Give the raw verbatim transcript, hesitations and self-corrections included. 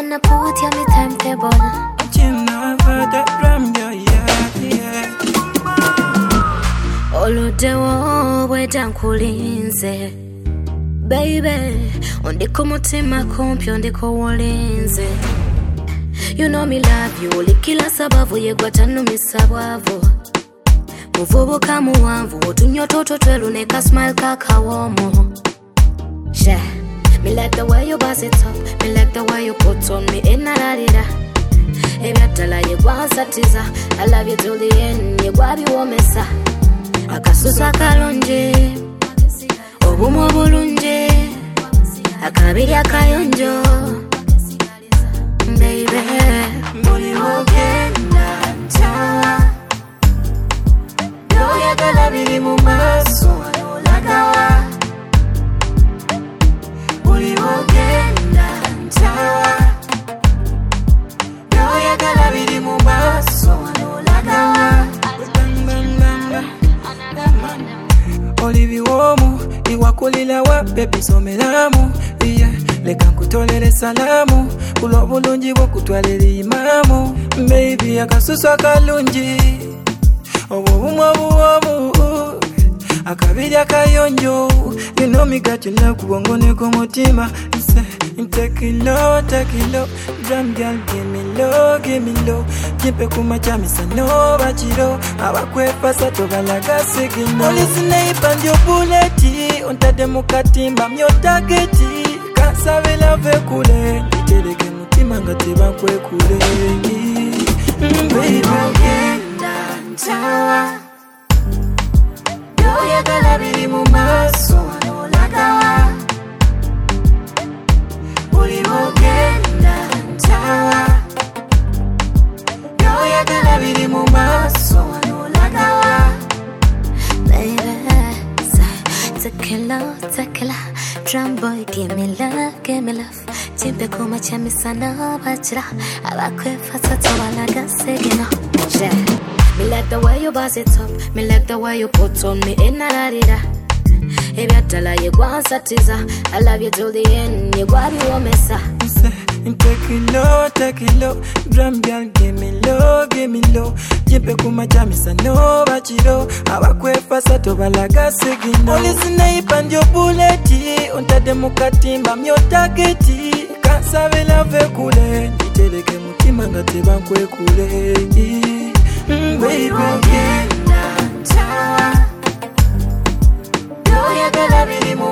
gonna put you on the timetable. Never that ram, yeah, yeah. Olodewo weda nkulinze baby, ondiko mutima kumpi ondiko wolinze. You know me love you, likila sababu yegwata numisa bwavu. Muvubuka muwanvu, otunyototo tweluneka smile kakawomo. Yeah, me like the way you boss it up, me like the way you put on me in a rarira. Ebyatala yegwansatiza, I love you till the end, yegwabi womesa. Akasusa kalonje, obumu obulunje, akabiri akayonjo. Baby, Muli wogenda ntawa, noyagala biri mu maaso olagawa. Muli wogenda ntawa, noyagala biri mu maaso olagawa. Olivi womu, iwakulila wa baby somelamu. Yeah, leka nkutolere salamu, kulo bulungi bwokutwalira imamu. Baby akasusu akalungi, obubumu obuwomu, akabiri akayonjo. You know me got you love kubongone kumutima. Take it low, take it low. Drum girl, give me low, give me low. Kipe kumachami sano bachiro. Abakwepa sato balaga sigino. Police naipa ndio buleti, ontade mukatimba myo targeti. Kansabe lave kule, niteleke mutima ngati bankwe kule. Mm, baby, ogenda ntawa, noyagala biri mu maaso olagawa. Uli wogenda ntawa, noyagala biri mu maaso olagawa. baby, say, take it low, take it low. Drum boy, give me love, give me love. Timpe kuma chami sana bachira. Abakwepa sato balaga sigino. Yeah, me like the way you boss it up, me like the way you put on me in a rarira. Ebyatala yegwansatiza, I love you till the end, yegwabi womesa. Take it low, take it low. Drum girl, give me low, give me low. Jipe kumachami sano bachiro. Abakwepa sato balaga sigino. Police naipa ndio buleti, ontade mukatimba myo targeti. Kansabe lave kule, niteleke mutima ngati bankwe kule. Mm, baby, ogenda ntawa, noyagala biri mu